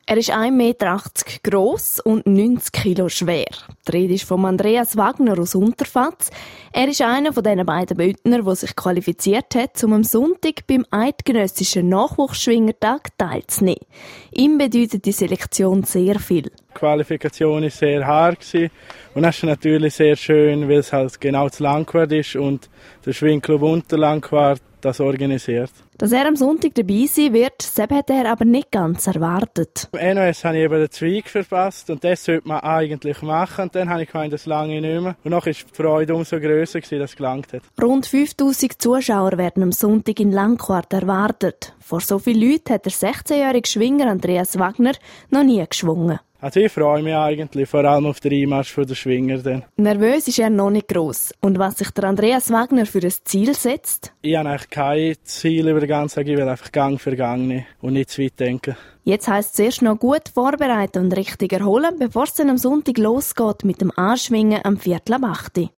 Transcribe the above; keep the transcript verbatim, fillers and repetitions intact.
Er ist ein Meter achtzig gross und neunzig Kilo schwer. Die Rede ist von Andreas Wagner aus Unterfatz. Er ist einer von diesen beiden Bündner, der sich qualifiziert hat, um am Sonntag beim Eidgenössischen Nachwuchsschwingertag teilzunehmen. Ihm bedeutet die Selektion sehr viel. Die Qualifikation war sehr hart und das ist natürlich sehr schön, weil es halt genau zu Landquart ist und der Schwingclub Unterlandquart das organisiert. Dass er am Sonntag dabei sein wird, das hat er aber nicht ganz erwartet. N O S habe ich eben den Zweig verpasst und das sollte man eigentlich machen. Und dann habe ich gemeint, das lange nicht mehr. Und dann war die Freude umso grösser, dass es gelangt hat. Rund fünftausend Zuschauer werden am Sonntag in Landquart erwartet. Vor so vielen Leuten hat der sechzehnjährige Schwinger Andreas Wagner noch nie geschwungen. Also ich freue mich eigentlich, vor allem auf den Einmarsch der Schwinger. Dann. Nervös ist er noch nicht gross. Und was sich der Andreas Wagner für ein Ziel setzt? Ich habe eigentlich kein Ziel über den ganzen Tag. Ich will einfach Gang für Gang nehmen und nicht zu weit denken. Jetzt heisst es zuerst noch gut vorbereiten und richtig erholen, bevor es dann am Sonntag losgeht mit dem Anschwingen am Viertel ab acht.